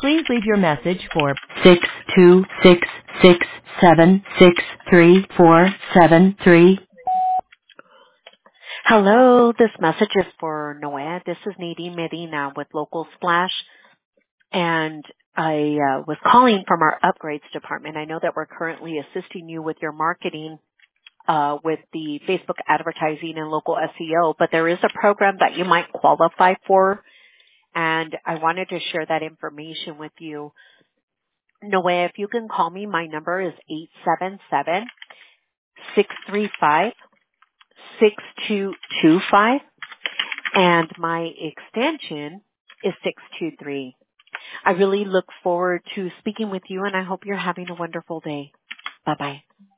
Please leave your message for 62667634773. Hello, this message is for Noe. This is Nadine Medina with Local Splash, and I was calling from our upgrades department. I know that we're currently assisting you with your marketing with the Facebook advertising and local SEO, but there is a program that you might qualify for, and I wanted to share that information with you. Noe, if you can call me, my number is 877-635-6225, and my extension is 623. I really look forward to speaking with you, and I hope you're having a wonderful day. Bye-bye.